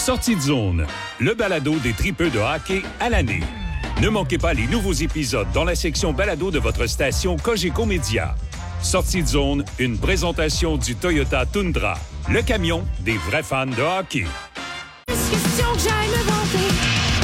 Sortie de zone, le balado des tripeux de hockey à l'année. Ne manquez pas les nouveaux épisodes dans la section balado de votre station Cogeco Média. Sortie de zone, une présentation du Toyota Tundra, le camion des vrais fans de hockey. Question que j'aille me vanter.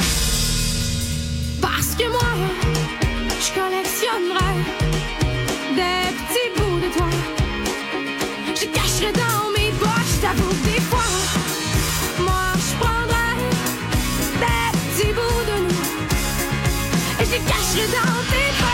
Parce que moi, je collectionnerai des petits bouts de toi. Je cacherai dans mes poches, t'avoue que des fois, moi je prendrai des petits bouts de nous et je les cacherai dans tes poches.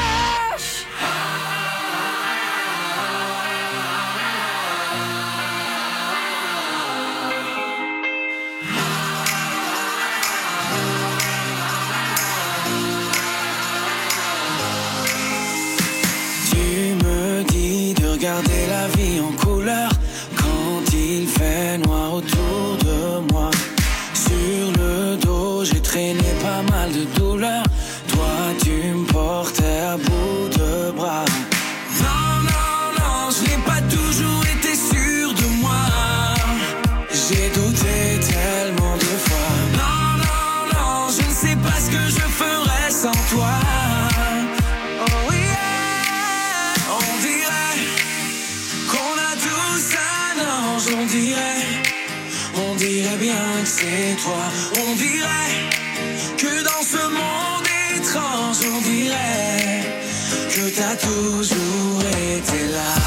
Regarder la vie en couleur quand il fait noir autour de moi. Sur le dos, j'ai traîné pas mal de douleurs. Toi, tu me portais à bout de bras. Non, non, non, je n'ai pas toujours été sûr de moi. J'ai douté tellement de fois. Non, non, non, je ne sais pas ce que je ferais sans toi. On dirait bien que c'est toi. On dirait que dans ce monde étrange, on dirait que t'as toujours été là.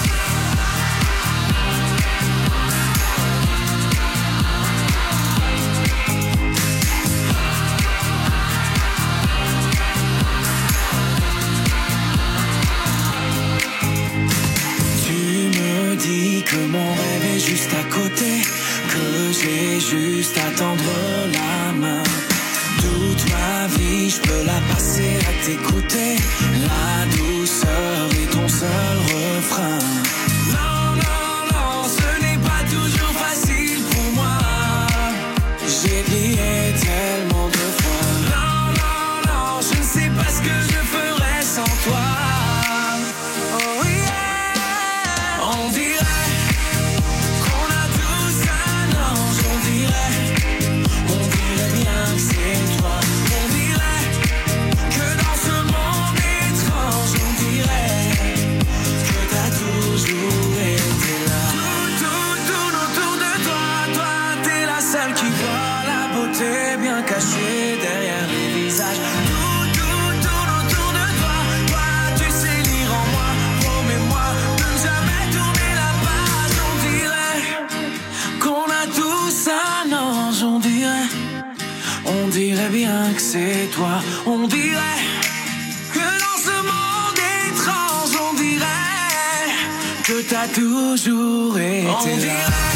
Que mon rêve est juste à côté, que j'ai juste à tendre la main. Toute ma vie, je peux la passer à t'écouter. La douceur est ton seul refrain. Non, non, non, ce n'est pas toujours facile pour moi. J'ai plié tellement de fois. Non, non, non, je ne sais pas ce que je ferais sans toi. Caché derrière les visages. Tout autour de toi. Toi, tu sais lire en moi. Promets-moi de ne jamais tourner la page. On dirait qu'on a tous un ange. On dirait bien que c'est toi. On dirait que dans ce monde étrange, on dirait que t'as toujours été là.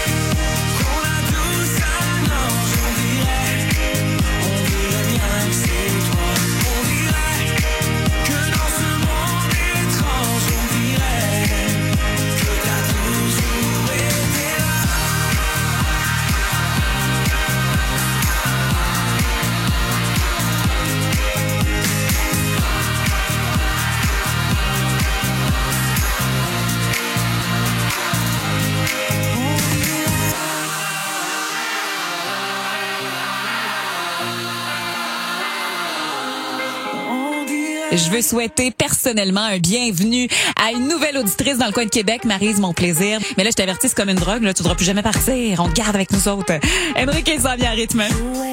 Je veux souhaiter personnellement un bienvenue à une nouvelle auditrice dans le coin de Québec, Maryse, mon plaisir. Mais là, je t'avertis, c'est comme une drogue, là, tu ne voudras plus jamais partir. On te garde avec nous autres. Enrique s'en vient à rythme.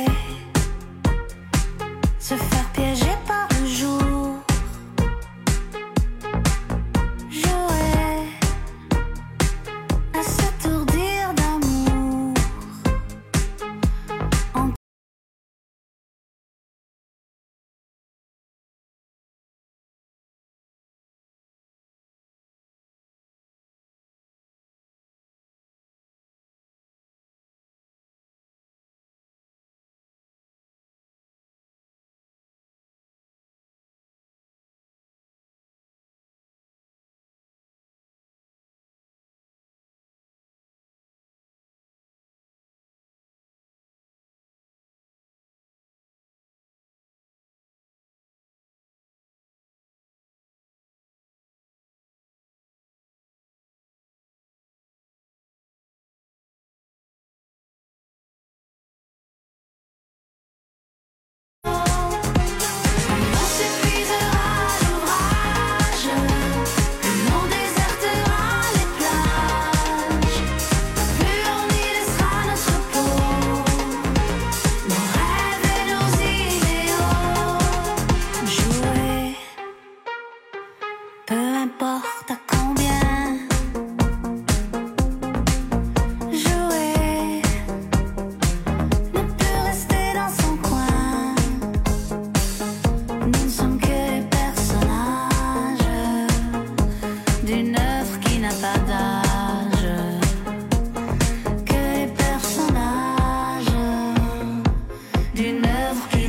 Se faire piéger par le jour.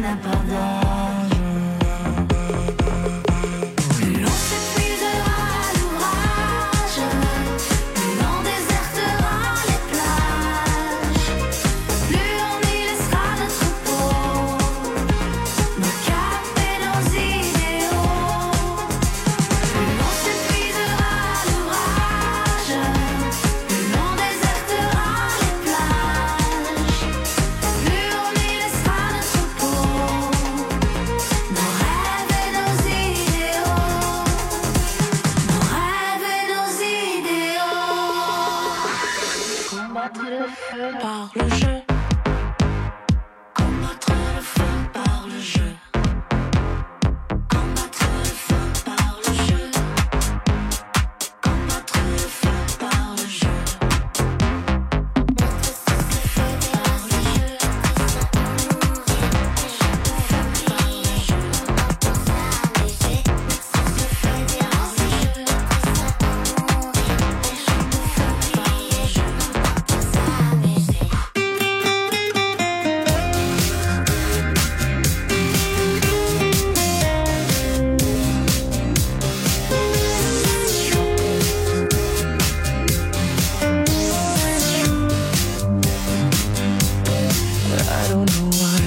n'a pas d'âge. Plus on s'épuisera à l'ouvrage, plus on désertera les plages, plus on y laissera notre peau, nos caps et nos idéaux. Plus on s'épuisera à l'ouvrage, plus on désertera les plages, plus on y laissera notre peau, nos rêves et nos idéaux, nos rêves et nos idéaux. Combattre le feu par le jeu, combattre le feu par le jeu, combattre le feu par le jeu, combattre le feu par le jeu, I don't know why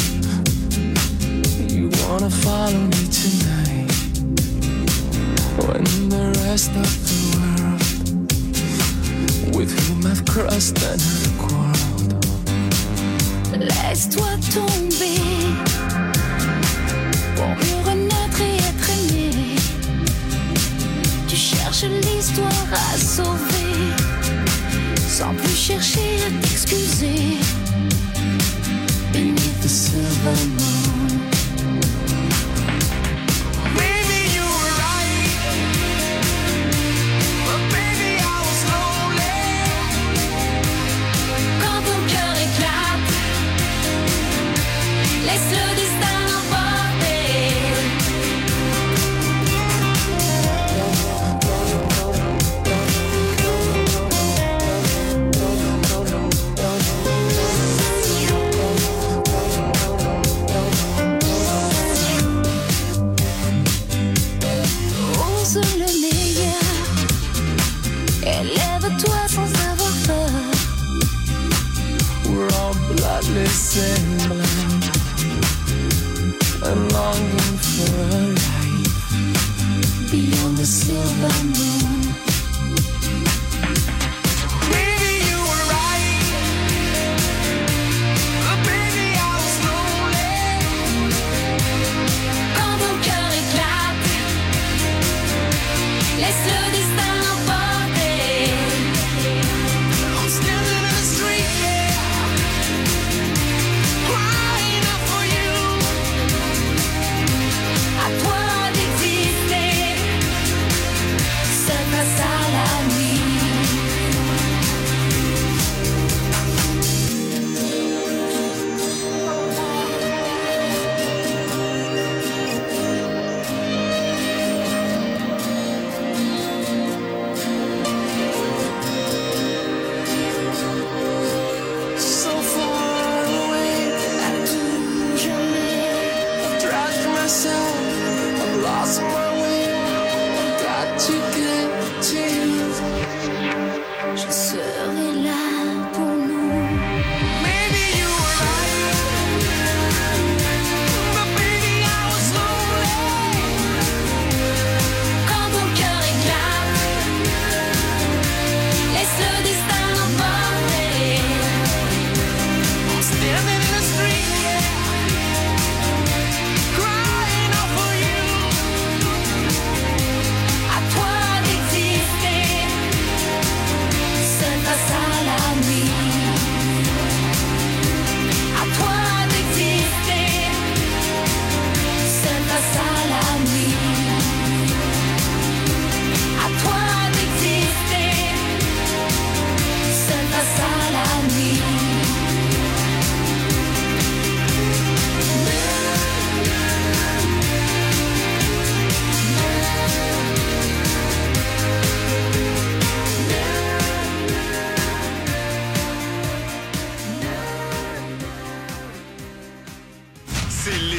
you wanna follow me tonight, when the rest of the world with whom I've crossed another quarrel. Laisse-toi tomber pour mieux renaître et être aimé. Tu cherches l'histoire à sauver sans plus chercher à t'excuser. Beneath the silver moon, maybe you were right, but baby I was lonely. Quand ton cœur éclate, laisse le destin l'emporter. Ose le meilleur, élève-toi sans avoir peur. We're all bloodless and blind, and longing for a life Beyond the silver moon, maybe you were right, but baby I was lonely. quand ton cœur éclate, laisse le destin l'emporter. I'm standing in the street, yeah, crying out for you. À toi d'exister,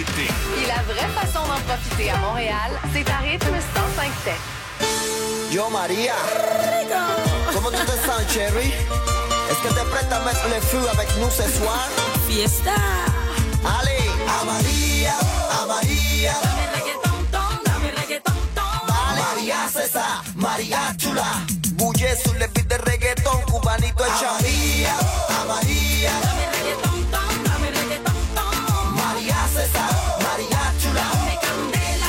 l'été. Et la vraie façon d'en profiter à Montréal, c'est à rythme 105 Tech. Yo María, ¿cómo tú te sens, Cherry? ¿Es que te presta a mettre le feu avec nous ce soir? Fiesta. Allez, a María, a María. Dame reggaetón, dame reggaetón. Dale, María César, María chula. Bulle sur le beat de reggaetón, cubanito el María, a María. Dame reggaetón, dame reggaetón. María César, María chula. Dame candela,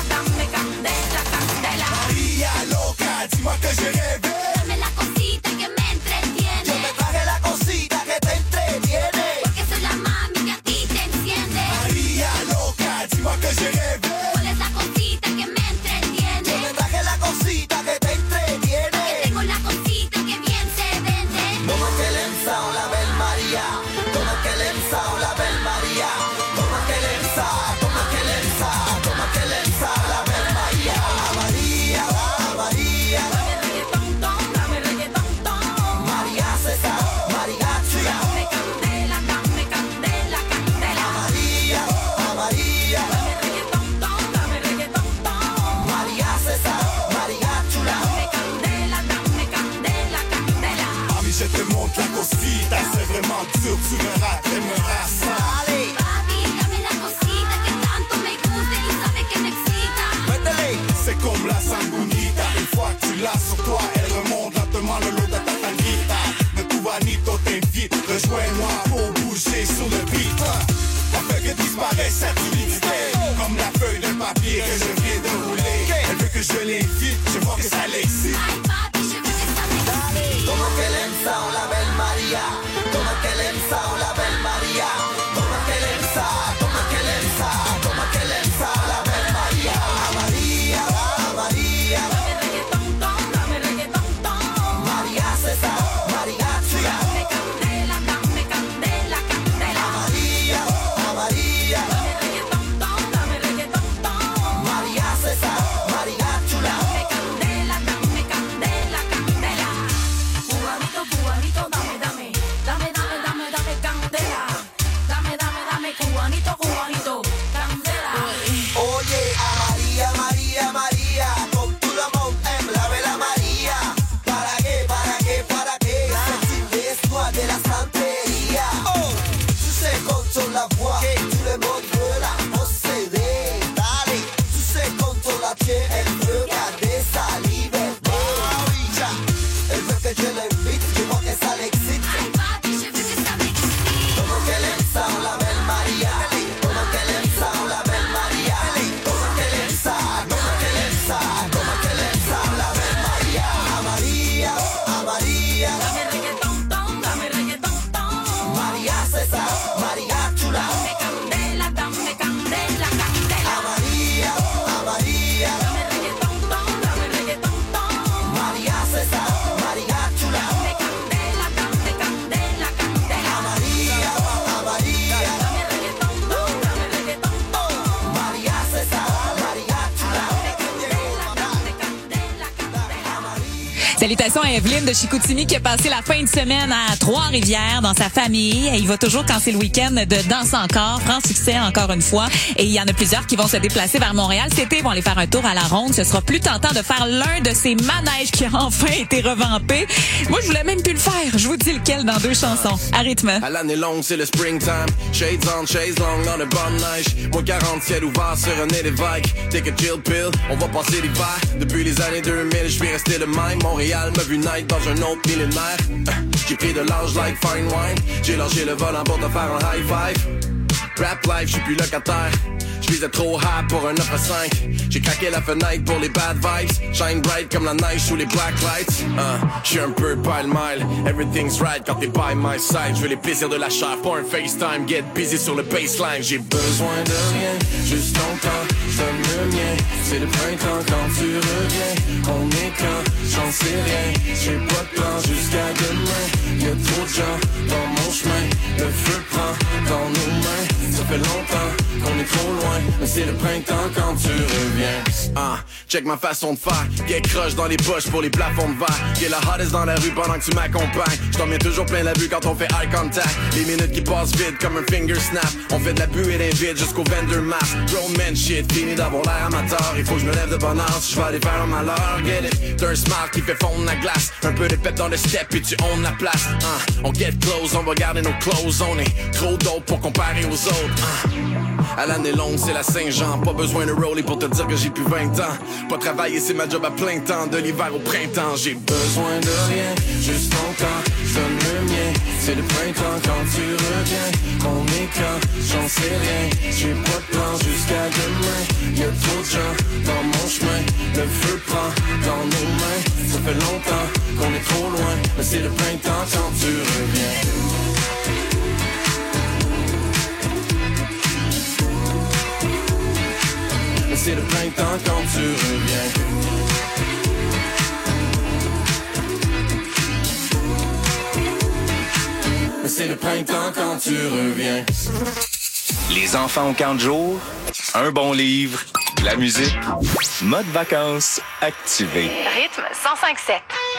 candela. María loca, dis-moi que j'ai rêvé. Dame la cosita que me entretiene. Yo me traje la cosita que te entretiene. Porque soy la mami que a ti te enciende. María loca, dis-moi que j'ai rêvé. ¿Cuál es la cosita que me entretiene? Yo me traje la cosita que te entretiene. Que tengo la cosita que bien se vende. Toma que le ensao la Bel María. Toma que le ensao la Bel María. Toma que le ensao, toma que le ensao, toma que le ensao la Bel María. A María, a María. Dame reggaetón, dame reggaetón. María César, María chula. Dame candela, candela. A María, a María. Dame reggaetón, dame reggaetón. María César, María chula. Dame candela, candela. Mami, je te montre la cosita, c'est vraiment dur, tu verras, t'aimeras ça. Dale, Papi, dame la cosita que tanto me gusta y sabes que me excita. métele. C'est comme la sangunita, une fois que tu l'as sur toi, elle remonte lentement le long de ta tanguita. De Cubanito t'invite, rejoins-moi pour bouger sur le beat. Afin que disparaisse cette humidité, comme la feuille d'un papier que je viens de rouler. Elle veut que je l'invite, je vois que ça l'excite. Ay, papi, je veux que ça m'excite. Toma que le ensao la Bel María. Toma que le ensao la Bel María. Toma que le ensao, toma que le ensao, toma que le ensao la Bel María. A María, a María. Dame reggaetón, dame reggaetón. María César, María chula. Dame candela, candela. A María, a María. Dame reggaetón, dame reggaetón. María César, María chula. Dame candela, candela. Cubanito, dame candela. Dame, cubanito, candela. Oye, a María, María, María. Con tout le monde aime la Bella María. ¿Para qué? C'est une histoire de la santería. Oh, tu sais qu'on sur la voix, que tout le monde veut la posséder. Dale, tu sais qu'on sur la pied, elle veut garder sa liberté. María, elle veut que je l'invite, je vois que ça l'excite. Ay, papi, je veux que ça m'excite. Como que le ensao la Bel María. Como que le ensao la Bel María. Como que le ensao, como que le ensao, como que le ensao la Bel María. A María, a María. Dame reggaetón, dame reggaetón. María César, María chula. Dame candela. A María, a María. Dame reggaetón, dame reggaetón. María César, María chula. Dame candela. A María, a María. Dame reggaetón, dame reggaetón. María César, María chula. Salutations à Evelyne de Chicoutimi qui a passé la fin de semaine à Trois-Rivières dans sa famille. Il va toujours quand c'est le week-end de Danse encore, franc succès encore une fois. Et il y en a plusieurs qui vont se déplacer vers Montréal cet été, vont aller faire un tour à la ronde. Ce sera plus tentant de faire l'un de ces manèges qui a enfin été revampé. Moi, je voulais même plus le faire. Je vous dis lequel dans 2 chansons. À rythme. À l'année longue, c'est le springtime. Shades on, chaise longue dans le bonne neige. Moins 40 ciel ouvert sur un nez d'évêque. Take a chill pill, on va passer l'hiver. Depuis les années 2000, je vais rester le même. Montréal m'a vu naître dans un autre millénaire. J'ai pris de l'âge like fine wine. J'ai lâché le volant pour te faire un high five. Rap life, j'suis plus locataire. J'visais trop high pour un 9 à 5. J'ai craqué la fenêtre pour les bad vibes. Shine bright comme la neige sous les black lights. J'suis un peu pile-mile. Everything's right quand t'es by my side. J'veux les plaisirs de la chair, pas un FaceTime. Get busy sur le baseline. J'ai besoin de rien, juste ton temps, donne le mien. C'est le printemps quand tu reviens. On est quand, j'en sais rien. J'ai pas de plan jusqu'à demain. Y'a trop de gens dans mon chemin. Le feu prend dans nos mains. Ça fait longtemps qu'on est trop loin. mais c'est le printemps quand tu reviens. Check ma façon de faire, get croche dans les poches pour les plafonds de verre. Get la hottest dans la rue pendant que tu m'accompagnes. J't'en mets toujours plein la vue quand on fait eye contact. Les minutes qui passent vite comme un finger snap. On fait de la buée d'invite jusqu'au vendor mass. Grown man shit, fini d'avoir l'air amateur. Il faut que je me lève de bonne heure si je vais aller faire un malheur. Get it, t'as un smart qui fait fondre la glace. Un peu de pep dans le step et tu own la place. On get close, on va garder nos clothes. On est trop dope pour comparer aux autres. À l'année longue, c'est la Saint-Jean. Pas besoin de roller pour te dire que j'ai plus 20 ans. Pas travailler, c'est ma job à plein temps. De l'hiver au printemps, j'ai besoin de rien. Juste ton temps, je donne le mien. C'est le printemps quand tu reviens. On est quand, j'en sais rien. J'ai pas de plan jusqu'à demain. Y'a trop de gens dans mon chemin. Le feu prend dans nos mains. Ça fait longtemps qu'on est trop loin. Mais c'est le printemps quand tu reviens. C'est le printemps quand tu reviens. C'est le printemps quand tu reviens. Les enfants ont 40 jours, un bon livre, de la musique, mode vacances activé. Rythme 105.7.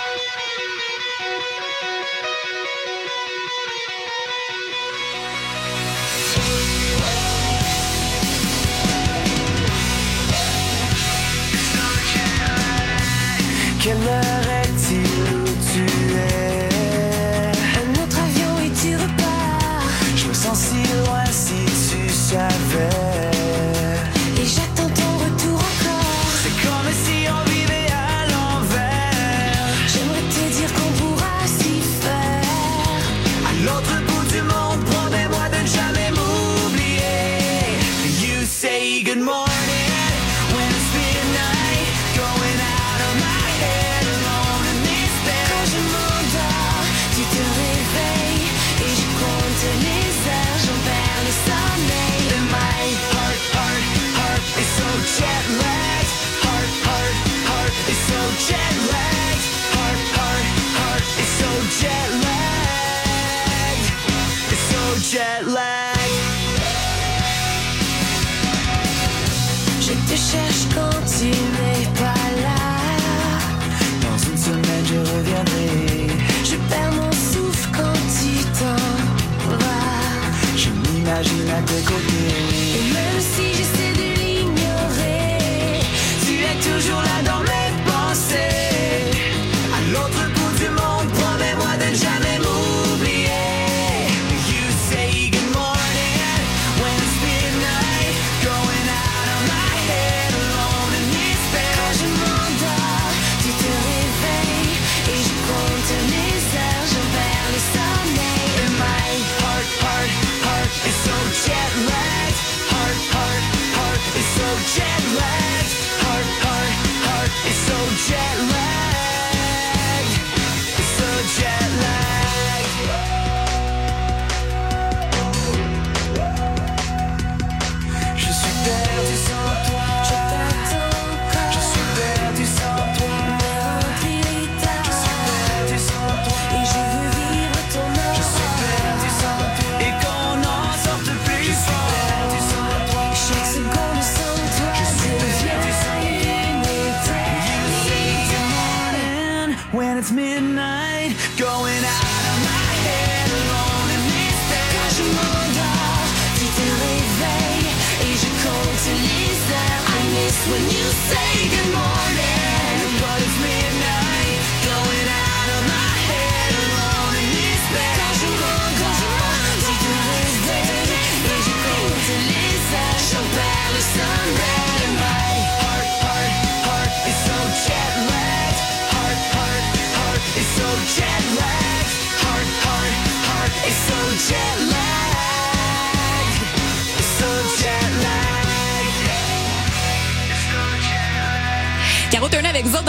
Quelle heure est-il où tu es? Un autre avion et tu repars. Je me sens si loin si tu savais. Et j'attends ton retour encore. C'est comme si on vivait à l'envers. J'aimerais te dire qu'on pourra s'y faire. À l'autre bout du monde, promets-moi de ne jamais m'oublier. You say good morning when it's midnight, going out of my head alone in this bed. Quand je m'endors, tu te réveilles. Et je compte les heures, j'en perds le sommeil. And my heart is so jet lagged. Heart is so jet lagged. Heart is so jet lagged. It's so jet lagged. Je te cherche quand tu n'es pas là. Dans une semaine je reviendrai. Je perds mon souffle quand tu t'en vas. Je m'imagine à tes côtés. Et même si j'essaie de l'ignorer, Tu es toujours là dans mes pensées. À l'autre bout du monde, promets-moi de ne jamais m'oublier. You say good morning when it's midnight, going out of my head alone in this bed. quand je m'endors, tu te réveilles. Et je compte les heures, j'en perds le sommeil. And my heart is so jet lagged. Heart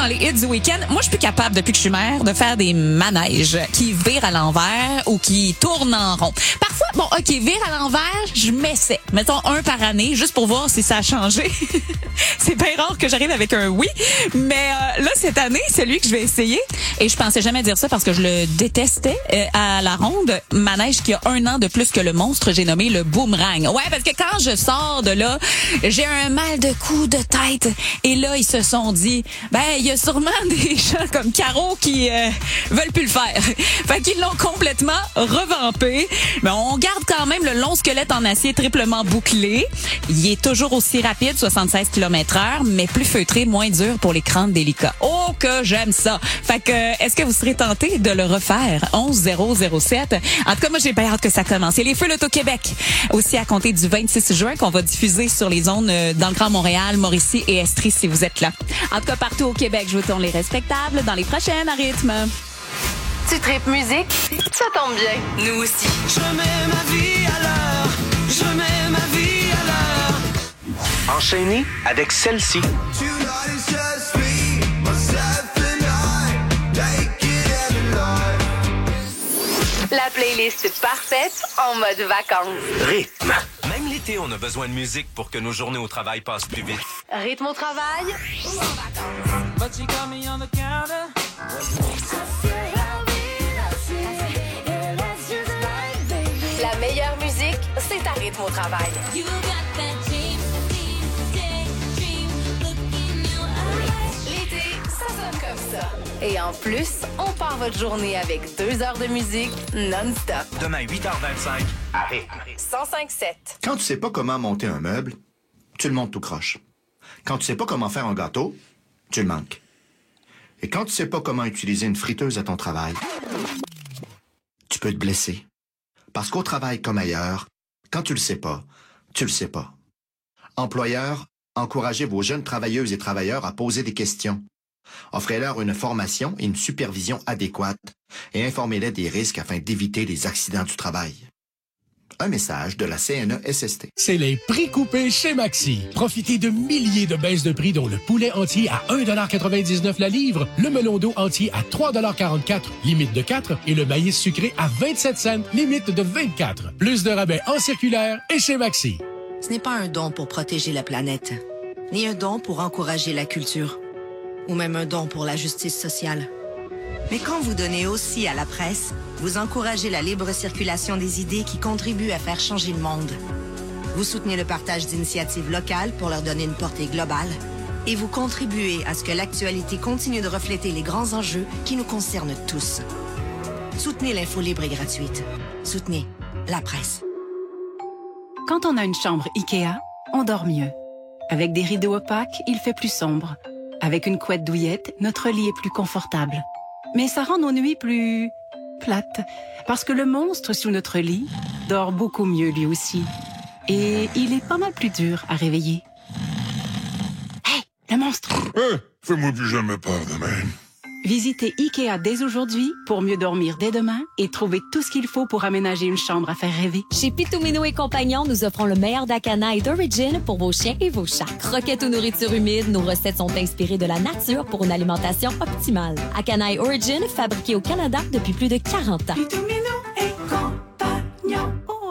dans les hits du week-end. Moi, je suis plus capable, depuis que je suis mère, de faire des manèges qui virent à l'envers ou qui tournent en rond. Parfois, bon, OK, vire à l'envers, je m'essaie. Mettons un par année, juste pour voir si ça a changé. C'est bien rare que j'arrive avec un oui. Mais là, cette année, c'est lui que je vais essayer. Et je pensais jamais dire ça parce que je le détestais. À la ronde, manège qui a 1 an de plus que le monstre, j'ai nommé le boomerang. Ouais, parce que quand je sors de là, j'ai un mal de cou, de tête. Et là, ils se sont dit, il y a sûrement des gens comme Caro qui veulent plus le faire. Fait qu'ils l'ont complètement revampé. Mais on garde quand même le long squelette en acier triplement bouclé. Il est toujours aussi rapide, 76 km/h, mais plus feutré, moins dur pour les crânes délicats. Oh, que j'aime ça! Fait que, est-ce que vous serez tenté de le refaire? 11007. En tout cas, moi, j'ai bien hâte que ça commence. Et les Feux l'Auto-Québec, aussi à compter du 26 juin, qu'on va diffuser sur les ondes dans le Grand Montréal, Mauricie et Estrie, si vous êtes là. En tout cas, partout au Québec, je vous tourne les respectables dans les prochaines à rythme. Tu tripes musique? Ça tombe bien. Nous aussi. Je mets ma vie à l'heure. Je mets ma vie à l'heure. Enchaîné avec celle-ci. La playlist parfaite en mode vacances. Rythme. Même l'été, on a besoin de musique pour que nos journées au travail passent plus vite. Rythme au travail. La meilleure musique, c'est à Rythme au travail. L'été, ça sonne comme ça. Et en plus, on part votre journée avec 2 heures de musique non-stop. Demain, 8h25, à Rythme. 105.7. Quand tu sais pas comment monter un meuble, tu le montes tout croche. Quand tu sais pas comment faire un gâteau, tu le manques. Et quand tu sais pas comment utiliser une friteuse à ton travail, tu peux te blesser. Parce qu'au travail comme ailleurs, quand tu le sais pas, tu le sais pas. Employeurs, encouragez vos jeunes travailleuses et travailleurs à poser des questions. Offrez-leur une formation et une supervision adéquates et informez-les des risques afin d'éviter les accidents du travail. Un message de la CNESST. C'est les prix coupés chez Maxi. Profitez de milliers de baisses de prix, dont le poulet entier à 1,99 $ la livre, le melon d'eau entier à 3,44 $, limite de 4, et le maïs sucré à 27 cents, limite de 24. Plus de rabais en circulaire et chez Maxi. Ce n'est pas un don pour protéger la planète, ni un don pour encourager la culture, ou même un don pour la justice sociale. Mais quand vous donnez aussi à la presse, vous encouragez la libre circulation des idées qui contribuent à faire changer le monde. Vous soutenez le partage d'initiatives locales pour leur donner une portée globale. Et vous contribuez à ce que l'actualité continue de refléter les grands enjeux qui nous concernent tous. Soutenez l'info libre et gratuite. Soutenez la presse. Quand on a une chambre IKEA, on dort mieux. Avec des rideaux opaques, il fait plus sombre. Avec une couette douillette, notre lit est plus confortable. Mais ça rend nos nuits plus plates, parce que le monstre sous notre lit dort beaucoup mieux lui aussi. Et il est pas mal plus dur à réveiller. Hey, le monstre! Fais-moi plus jamais peur de même. Visitez IKEA dès aujourd'hui pour mieux dormir dès demain et trouver tout ce qu'il faut pour aménager une chambre à faire rêver. Chez Pitomino et Compagnon, nous offrons le meilleur d'Akana et d'Origin pour vos chiens et vos chats. Croquettes ou nourriture humide, nos recettes sont inspirées de la nature pour une alimentation optimale. Akana et Origin, fabriqués au Canada depuis plus de 40 ans. Pitomino et Compagnon.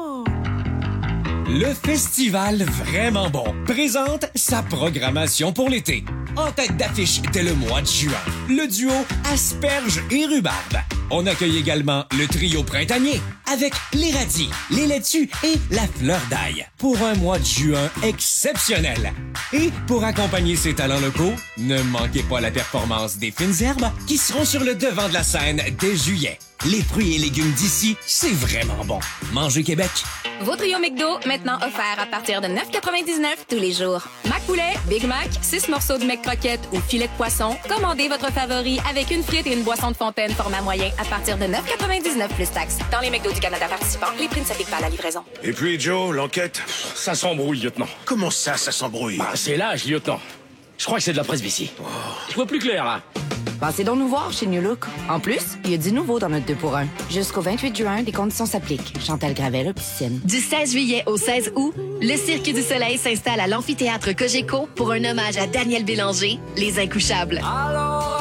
Le festival Vraiment Bon présente sa programmation pour l'été. En tête d'affiche dès le mois de juin, le duo Asperges et Rhubarbe. On accueille également le trio printanier avec les radis, les laitues et la fleur d'ail pour un mois de juin exceptionnel. Et pour accompagner ces talents locaux, ne manquez pas la performance des fines herbes qui seront sur le devant de la scène dès juillet. Les fruits et légumes d'ici, c'est vraiment bon. Mangez Québec. Vos trio McDo, maintenant offerts à partir de 9,99 $ tous les jours. Mac Poulet, Big Mac, 6 morceaux de McCroquette ou filet de poisson. Commandez votre favori avec une frite et une boisson de fontaine format moyen à partir de 9,99 plus taxes. Dans les McDo du Canada participants, les prix ne s'appliquent pas à la livraison. Et puis, Joe, l'enquête, ça s'embrouille, lieutenant. Comment ça s'embrouille? C'est l'âge, lieutenant. Je crois que c'est de la presbytie. Oh. Je vois plus clair, là. Passez donc nous voir chez New Look. En plus, il y a du nouveau dans notre 2-pour-1. Jusqu'au 28 juin, des conditions s'appliquent. Chantal Gravel, piscine. Du 16 juillet au 16 août, le Cirque du Soleil s'installe à l'amphithéâtre Cogeco pour un hommage à Daniel Bélanger, Les Incouchables. Alors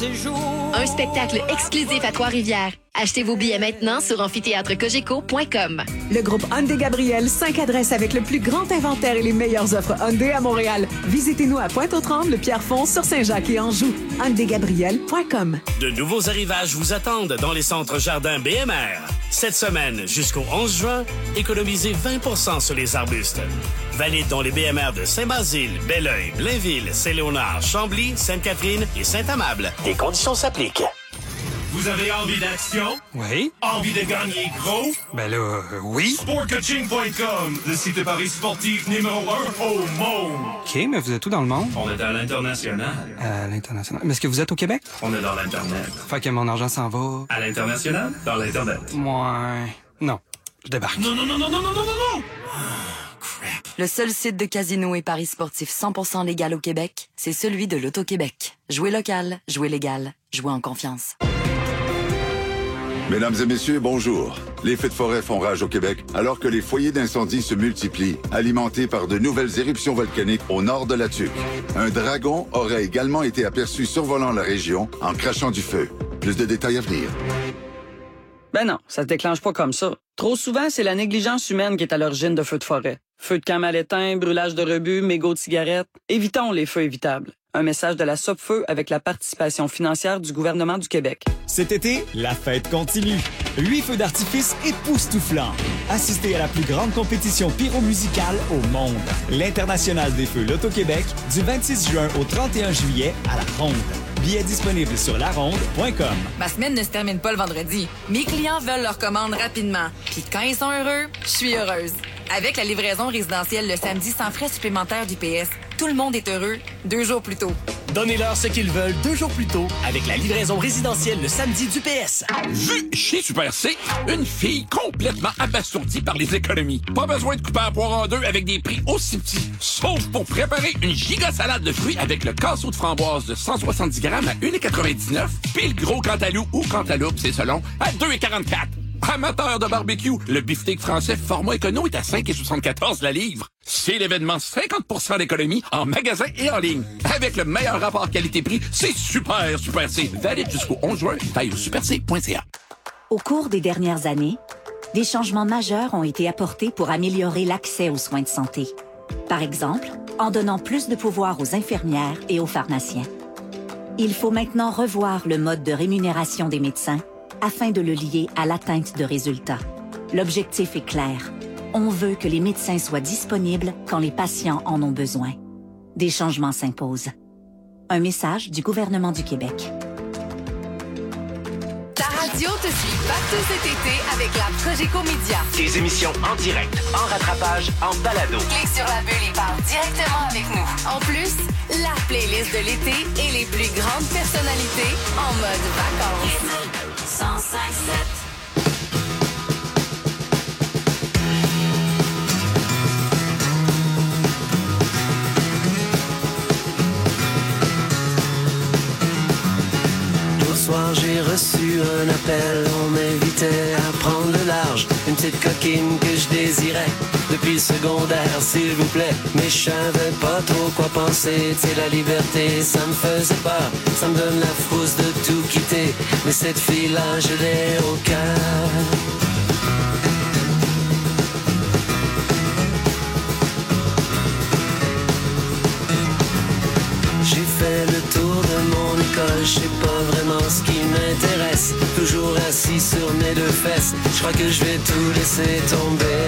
séjour. Un spectacle exclusif à Trois-Rivières. Achetez vos billets maintenant sur amphithéâtrecogeco.com. Le groupe Hyundai Gabriel, 5 adresses avec le plus grand inventaire et les meilleures offres Hyundai à Montréal. Visitez-nous à Pointe-aux-Trembles, Pierrefonds, sur Saint-Jacques et Anjou. HyundaiGabriel.com. De nouveaux arrivages vous attendent dans les centres jardins BMR. Cette semaine, jusqu'au 11 juin, économisez 20% sur les arbustes. Valide dans les BMR de Saint-Basile, Belleuil, Blainville, Saint-Léonard, Chambly, Sainte-Catherine et Saint-Amable. Des conditions s'appliquent. Vous avez envie d'action? Oui. Envie de gagner gros? Ben là, oui. Sportcoaching.com, le site de paris sportif numéro 1 au monde. OK, mais vous êtes où dans le monde? On est à l'international. À l'international. Mais est-ce que vous êtes au Québec? On est dans l'Internet. Fait que mon argent s'en va. À l'international? Dans l'Internet. Ouais. Non. Je débarque. Non. Le seul site de casino et paris sportifs 100% légal au Québec, c'est celui de l'Auto-Québec. Jouez local, jouez légal, jouez en confiance. Mesdames et messieurs, bonjour. Les feux de forêt font rage au Québec alors que les foyers d'incendie se multiplient, alimentés par de nouvelles éruptions volcaniques au nord de la Tuque. Un dragon aurait également été aperçu survolant la région en crachant du feu. Plus de détails à venir. Ben non, ça se déclenche pas comme ça. Trop souvent, c'est la négligence humaine qui est à l'origine de feux de forêt. Feux de camp mal éteints, brûlage de rebut, mégots de cigarettes. Évitons les feux évitables. Un message de la Sopfeu avec la participation financière du gouvernement du Québec. Cet été, la fête continue. 8 feux d'artifice époustouflants. Assistez à la plus grande compétition pyromusicale au monde. L'International des Feux L'Auto-Québec, du 26 juin au 31 juillet à La Ronde. Billets disponibles sur laronde.com. Ma semaine ne se termine pas le vendredi. Mes clients veulent leur commande rapidement. Puis quand ils sont heureux, je suis heureuse. Avec la livraison résidentielle le samedi sans frais supplémentaires d'UPS, tout le monde est heureux 2 jours plus tôt. Donnez-leur ce qu'ils veulent 2 jours plus tôt avec la livraison résidentielle le samedi d'UPS. Vu chez Super C, une fille complètement abasourdie par les économies. Pas besoin de couper à poire en deux avec des prix aussi petits. Sauf pour préparer une giga salade de fruits avec le casseau de framboise de 170 grammes à 1,99 puis le gros cantalou ou cantaloupe, c'est selon, à 2,44. Amateur de barbecue, le beefsteak français format écono est à 5,74 la livre. C'est l'événement 50% d'économie en magasin et en ligne. Avec le meilleur rapport qualité-prix, c'est Super C. Valide jusqu'au 11 juin. Taille au superc.ca. Au cours des dernières années, des changements majeurs ont été apportés pour améliorer l'accès aux soins de santé. Par exemple, en donnant plus de pouvoir aux infirmières et aux pharmaciens. Il faut maintenant revoir le mode de rémunération des médecins afin de le lier à l'atteinte de résultats. L'objectif est clair. On veut que les médecins soient disponibles quand les patients en ont besoin. Des changements s'imposent. Un message du gouvernement du Québec. Ta radio te suit partout cet été avec la Cogeco Média. Des émissions en direct, en rattrapage, en balado. Clique sur la bulle et parle directement avec nous. En plus, la playlist de l'été et les plus grandes personnalités en mode vacances. 105.7. Soir, j'ai reçu un appel, on m'invitait à prendre le large. Une petite coquine que je désirais depuis le secondaire, s'il vous plaît. Mais je savais pas trop quoi penser, tu sais, la liberté, ça me faisait peur. Ça me donne la frousse de tout quitter, mais cette fille-là, je l'ai au cœur. J'ai fait le tour de mon école, je sais pas vraiment ce qui m'intéresse. Toujours assis sur mes 2 fesses, je crois que je vais tout laisser tomber.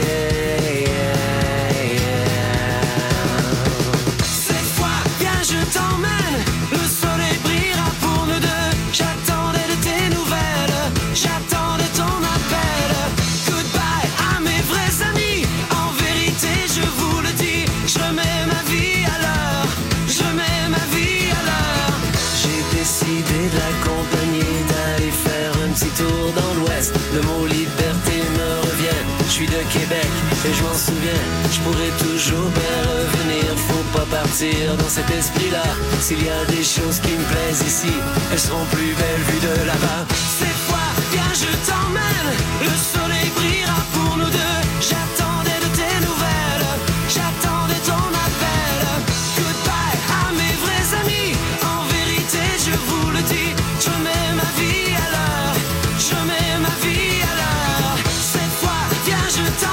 Cette fois, viens, je t'emmène, le soleil brillera pour nous deux. J'attendais de tes nouvelles, j'attends de ton appel. Goodbye à mes vrais amis, en vérité je vous le dis, je remets ma vie à l'heure, je remets ma vie à l'heure. J'ai décidé de l'accompagner, d'aller faire un petit tour dans l'ouest. Le mot liberté me revient, je suis de Québec et je m'en souviens. Je pourrais toujours bien revenir, faut pas partir dans cet esprit-là. S'il y a des choses qui me plaisent ici, elles seront plus belles vues de là-bas. Cette fois, viens, je t'emmène, le soleil brillera pour nous deux. J'attendais de tes nouvelles, j'attendais ton appel. Goodbye à mes vrais amis, en vérité je vous le dis,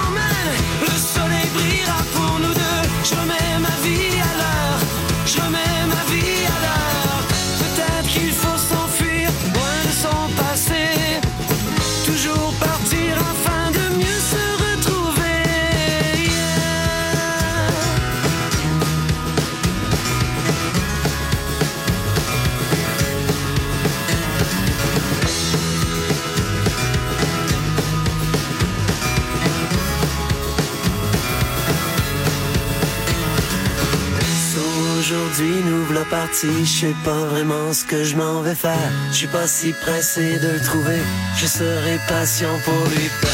t'emmène, le soleil brillera pour nous deux. Je remets ma vie à l'heure, je remets ma vie à l'heure. Peut-être qu'il faut s'enfuir, loin de son passé. Toujours partir afin de mieux se retrouver. Aujourd'hui nous voilà partis, je sais pas vraiment ce que je m'en vais faire. Je suis pas si pressé de le trouver, je serai patient pour lui plaire.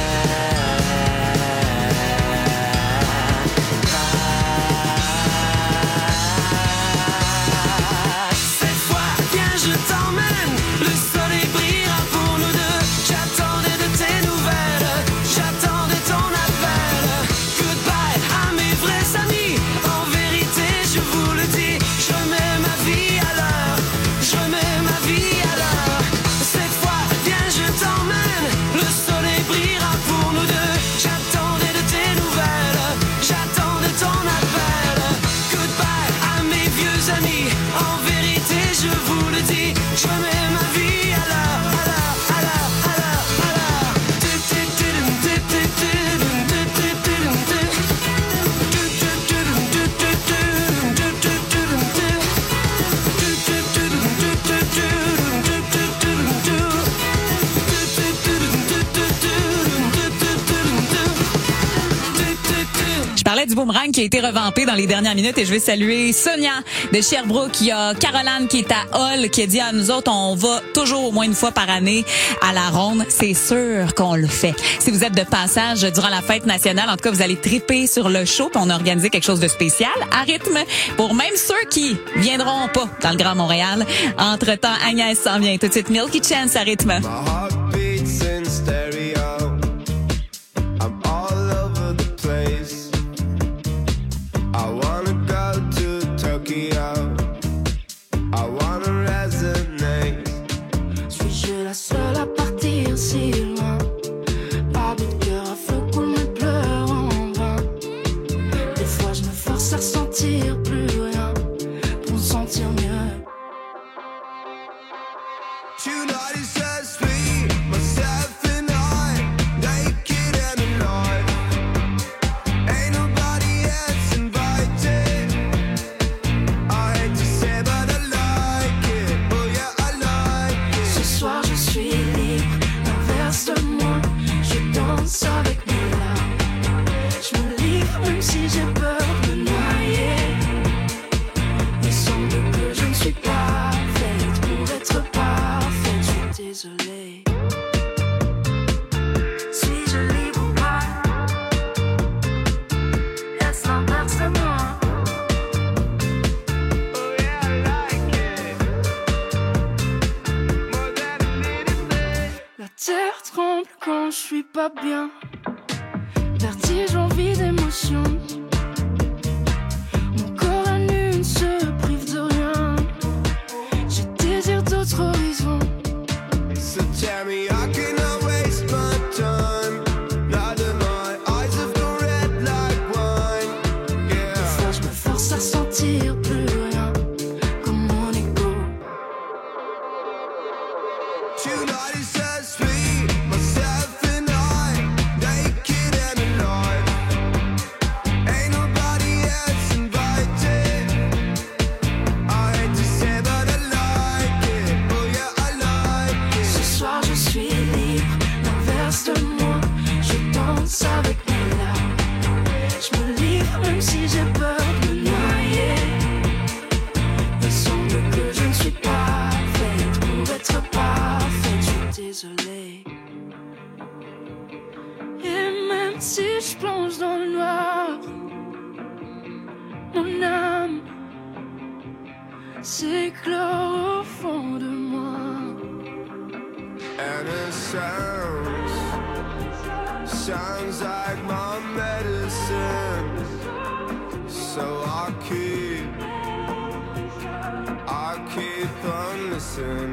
Cette fois, viens je t'emmène, le soleil brillera pour nous deux. J'attendais de tes nouvelles, j'attendais ton appel. Goodbye à mes vrais amis, en vérité je vous le dis, je remets ma vie à l'heure, je remets ma vie à l'heure. Cette fois, viens je t'emmène, le soleil brillera pour nous deux. J'attendais de tes nouvelles, j'attendais ton appel. Goodbye à mes vieux amis, en vérité je vous le dis, je remets ma vie à l'heure, à l'heure, à l'heure, à l'heure, à l'heure. Je parlais du boomerang qui a été revampé dans les dernières minutes et je vais saluer Sonia de Sherbrooke. Il y a Caroline qui est à Hull qui a dit à nous autres, on va toujours au moins une fois par année à la ronde. C'est sûr qu'on le fait. Si vous êtes de passage durant la fête nationale, en tout cas, vous allez triper sur le show puis on a organisé quelque chose de spécial à rythme pour même ceux qui viendront pas dans le Grand Montréal. Entre-temps, Agnès s'en vient tout de suite. Milky Chance à rythme. Beats in stereo, I'm all over the place. I wanna go to Tokyo, I wanna resonate. Suis-je la seule à partir si loin? Pas de cœur à feu coule mes pleurs en vain. Des fois je me force à ressentir plus rien pour me sentir mieux. Tonight is just me, myself and I, naked and alive. Ain't nobody else invited. I hate to say but I like it, oh yeah I like it. Ce soir je suis libre, l'inverse de moi. Je danse avec mes larmes. Je me livre même si j'ai peur de me noyer. Il semble que je ne suis pas faite pour être parfaite. Je suis désolée. Suis-je libre ou pas? Est-ce l'inverse de moi? Oh yeah I like it, more than a little bit. La terre tremble quand je suis pas bien. Vertige, envie d'émotion. Mon corps à nu ne se prive de rien. Je désire d'autres horizons. So tell me how can I waste my time? Now that my eyes have gone red like wine. Yeah. Des fois je me force à ressentir plus rien, comme mon ego. Tonight is just me, myself and I, naked and alive. Ain't nobody else invited. I hate to say but I like it, oh yeah I like it. Ce soir je suis libre, l'inverse de moi. Je danse avec mes larmes. Je me livre même si j'ai peur de me noyer. Il semble que je ne suis pas faite pour être parfaite. Je suis désolée. Et même si je plonge dans le noir, mon âme s'éclore au fond de moi. And it sounds like my medicine. So I keep on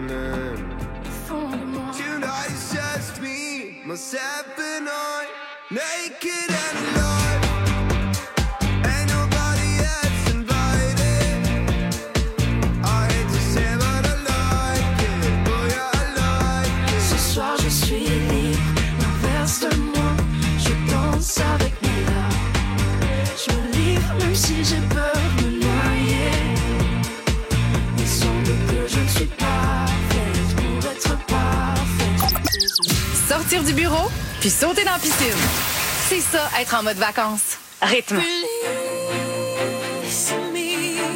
listening. Tonight it's just me, myself and I, naked and alive. Ain't nobody else invited. I hate to say but I like it. Oh yeah, I like it. Ce soir je suis libre, l'inverse de moi. Je danse avec mes larmes. Je me livre même si j'ai peur de me noyer. Il semble que je ne suis pas faite pour être parfaite. Sortir du bureau, puis sauter dans la piscine. C'est ça, être en mode vacances. Rythme. Release me,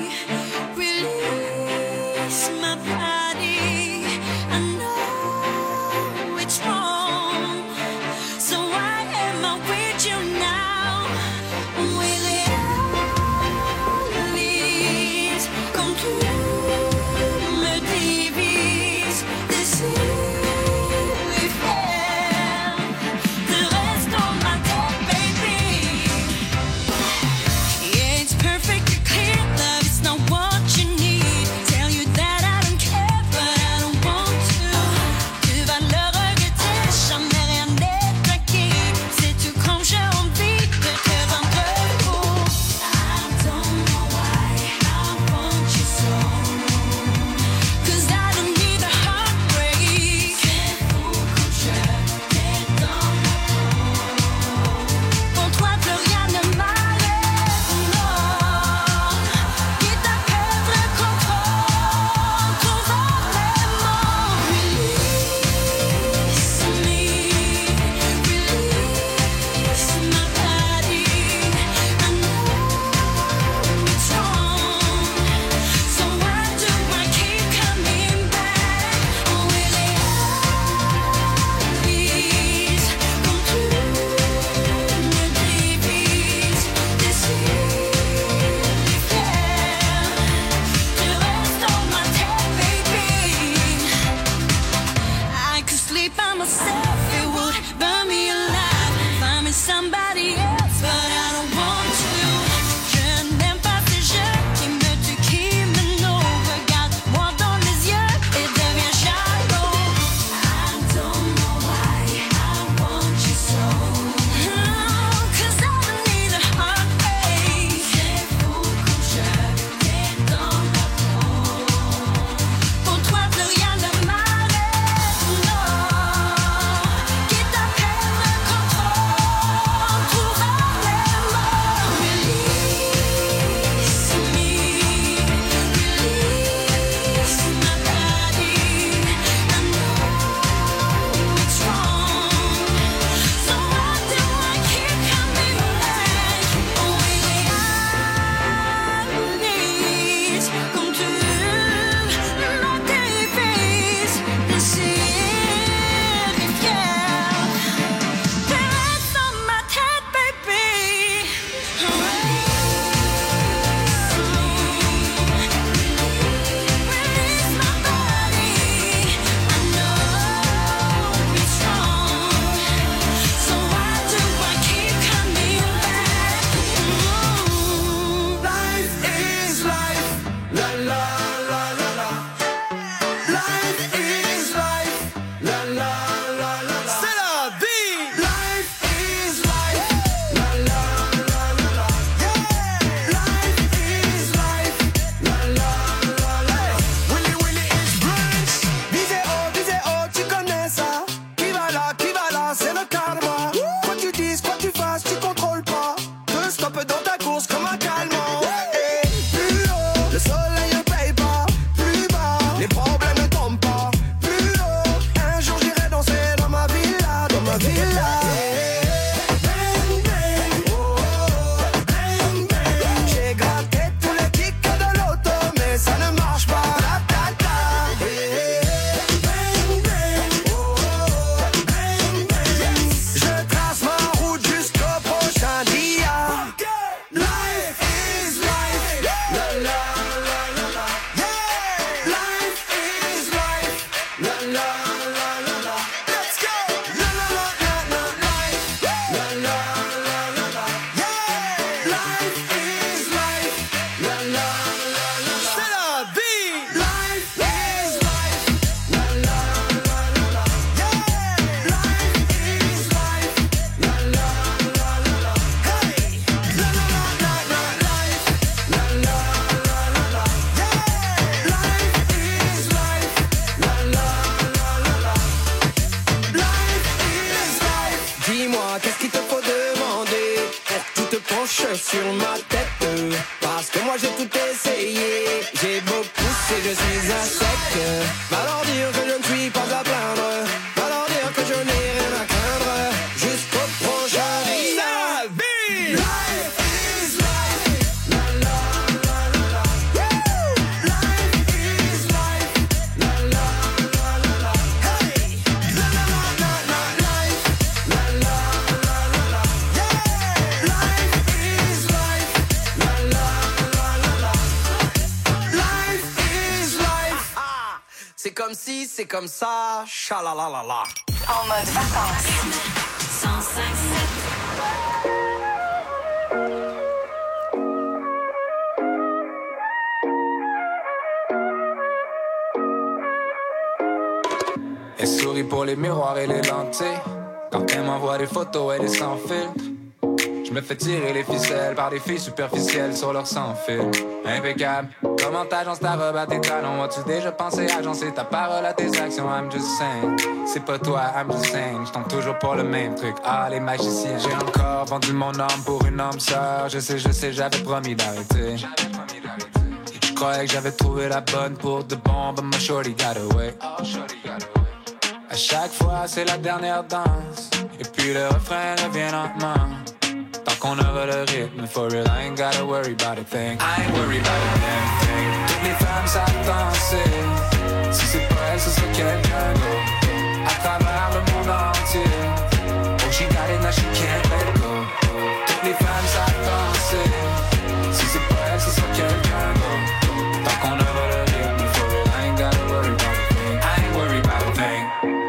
release my body. I know it's wrong, so why am I with you now? Will it leave? Comme tout me divise, laissez-les faire. The rest of my day, baby. branches sur ma tête. Parce que moi j'ai tout essayé. J'ai beau pousser, je suis à sec. Va leur dire que je ne suis pas à plaindre. Va leur dire que je n'ai rien à craindre. Jusqu'au prochain navire. Life is life. La la la la la. Life is life. La la la la la. Hey. La la la la la. Life. La la la la la. Yeah. Life is life. La la la la la. Life is life. C'est comme si, c'est comme ça. Chalalalala. En mode vacances. 105.7. Elle sourit pour les miroirs et les lentilles. Quand elle m'envoie des photos, elle est sans filtre. Je me fais tirer les ficelles par des filles superficielles sur leur sans-fil. Impeccable. Comment t'agences ta robe à tes talons? As-tu déjà pensé agencer ta parole à tes actions? I'm just saying. C'est pas toi, I'm just saying. J'tends toujours pour le même truc. Ah, les magiciens. J'ai encore vendu mon âme pour une âme sœur. Je sais, j'avais promis d'arrêter. Je croyais que j'avais trouvé la bonne pour de bon, but my shorty got away. À chaque fois, c'est la dernière danse. Et puis le refrain revient lentement. Tant qu'on aura le rythme, for real, I ain't gotta worry about a thing. I ain't worried about a damn thing. Toutes les femmes savent danser. Si c'est pas elle, ce sera quelqu'un d'autre. À travers le monde entier. Oh, she got it, now she can't let go. Toutes les femmes savent danser. Si c'est pas elle, ce sera quelqu'un d'autre. Tant qu'on aura le rythme, for real, I ain't gotta worry about a thing. I ain't worried about a thing.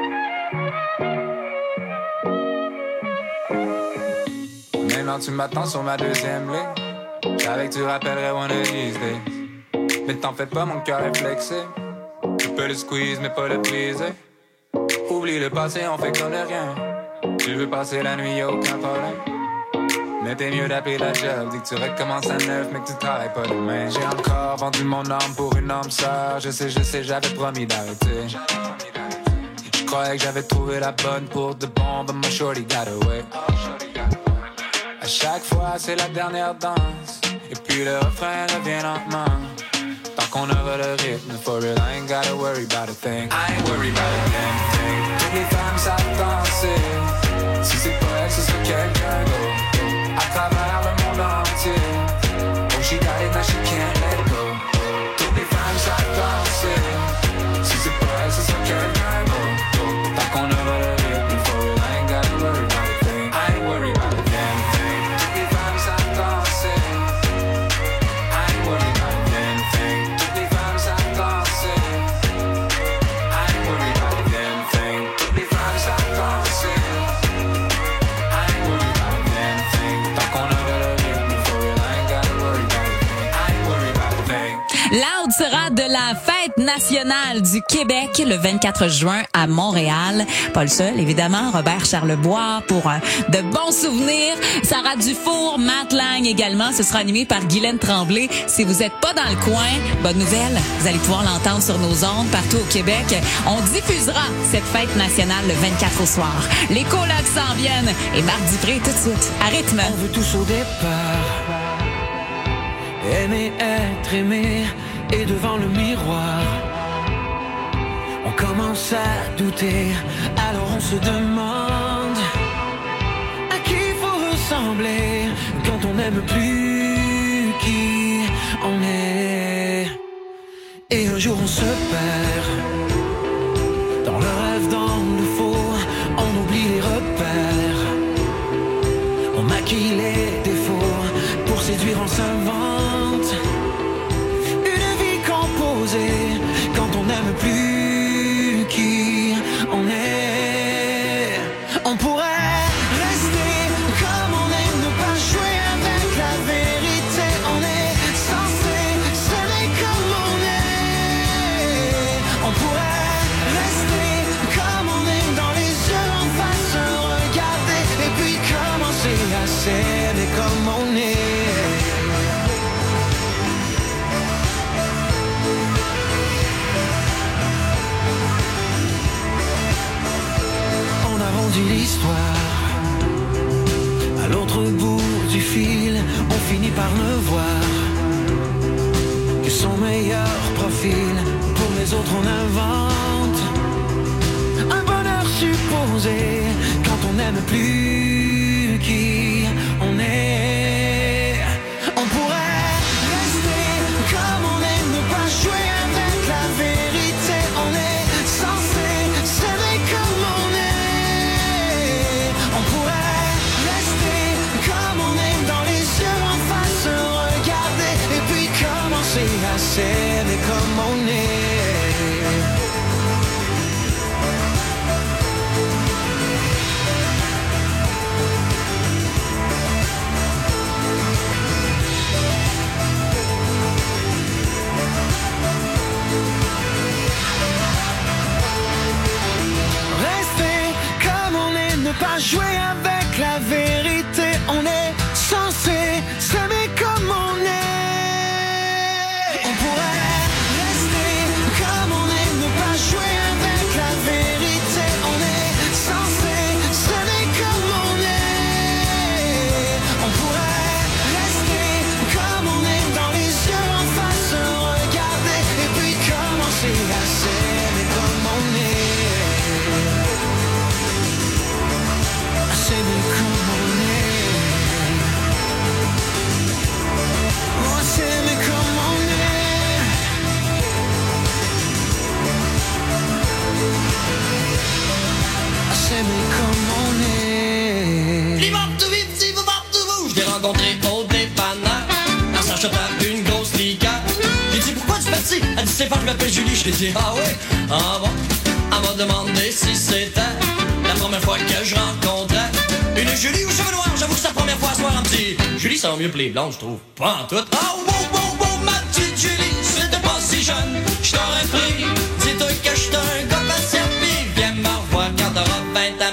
Maintenant tu m'attends sur ma deuxième ligne. J'avais que tu rappellerais one of these days. Mais t'en fais pas, mon cœur est flexible. Tu peux le squeeze mais pas le briser. Oublie le passé, on fait comme de rien. Tu veux passer la nuit, y'a aucun problème. Mais t'es mieux d'appeler la job. Dis que tu recommences à neuf mais que tu travailles pas demain. J'ai encore vendu mon âme pour une âme sœur. Je sais, j'avais promis d'arrêter. Je croyais que j'avais trouvé la bonne pour de bon, but my shorty got away. À chaque fois, c'est la dernière danse. Et puis le refrain revient lentement. Tant qu'on aura le rythme, for real, I ain't gotta worry about a thing. I ain't worried about a damn thing. Toutes les femmes savent danser. Si c'est pas elle, ce sera quelqu'un d'autre. À travers le monde entier. Oh, she got it, now she can't let go. Toutes les femmes savent danser. Si c'est pas elle, ce sera quelqu'un d'autre. Tant qu'on aura le rythme, for real, I ain't gotta worry about a thing. I ain't worried about a damn thing. Toutes les femmes savent danser. I ain't worried about a damn thing. Toutes les femmes savent danser. I ain't worried about a damn thing. Toutes les femmes savent danser. I ain't worried about a damn thing. Tant qu'on aura le rythme, for real, I ain't gotta worry about a thing. I ain't worried about a thing. Loud sera de la fête nationale du Québec le 24 juin à Montréal. Pas le seul, évidemment. Robert Charlebois pour de bons souvenirs. Sarah Dufour, Matt Lang également. Ce sera animé par Guylaine Tremblay. Si vous êtes pas dans le coin, bonne nouvelle, vous allez pouvoir l'entendre sur nos ondes partout au Québec. On diffusera cette fête nationale le 24 au soir. Les colocs s'en viennent et Marc Dupré tout de suite à rythme. On veut tous au départ aimer, être aimé. Et devant le miroir, on commence à douter. Alors on se demande à qui faut ressembler quand on n'aime plus qui on est. Et un jour on se perd dans le rêve, dans le faux. On oublie les repères, on maquille les défauts. Pour séduire on s'invente quand on n'aime plus qui on est. On pourrait rester comme on est, ne pas jouer avec la vérité. On est censé s'aimer comme on est. On pourrait rester comme on est, dans les yeux en face, regarder et puis commencer à s'aimer comme on est. L'histoire à l'autre bout du fil, finit par le voir, que son meilleur profil, pour les autres on invente un bonheur supposé quand on n'aime plus qui on est. On pourrait rester comme on est, ne pas jouer avec la vérité. On est censé s'aimer comme on est. On pourrait rester comme on est, dans les yeux en face, se regarder et puis commencer à s'aimer comme on est. Pas jouer avec la vérité, on est censé s'aimer comme on est. On pourrait rester comme on est, ne pas jouer avec la vérité, on est censé s'aimer comme on est. On pourrait rester comme on est, dans les yeux en face, se regarder et puis commencer à s'aimer comme on est. S'aimer comme on est. Oh, s'aimer comme on est. S'aimer comme on est. Je l'ai rencontré au dépanneur en s'achetant une grosse liqueur. J'ai dit pourquoi tu fais ci? Elle dit Stéphane, je m'appelle Julie. Je lui ai dit ah ouais? Ah bon? Elle m'a demandé si c'était la première fois que je rencontrais une Julie aux cheveux noirs. J'avoue que c'est la première fois à soir. Elle me dit Julie, ça va mieux que les blondes, je trouve. Pas en tout. Oh, wow, ma petite Julie, si t'étais pas si jeune, je t'aurais pris. Dis-toi que j'étais un gars patient, pis viens me revoir quand t'auras 20 ans.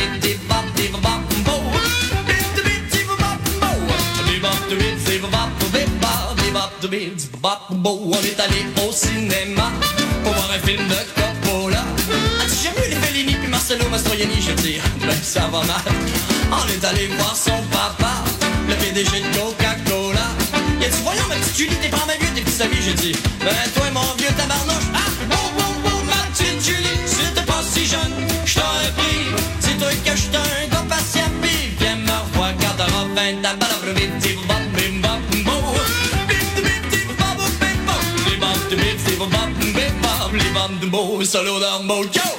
On est allé au cinéma pour voir un film de Coppola. As-tu jamais vu les Fellini puis Marcello Mastroianni? Je dis, ben ça va mal. On est allé voir son papa, le PDG de Coca-Cola. Il a dit, voyons ma petite Julie, t'es pas mal vieux, t'es petits amis. J'ai dit, ben toi mon vieux tabarnouche. Ah, wow, ma petite Julie, si t'étais pas si jeune, je t'aurais pris. Dis-toi que j'étais un gars patient, pis viens me revoir quand t'auras 20 ans. Solo down mode, yo!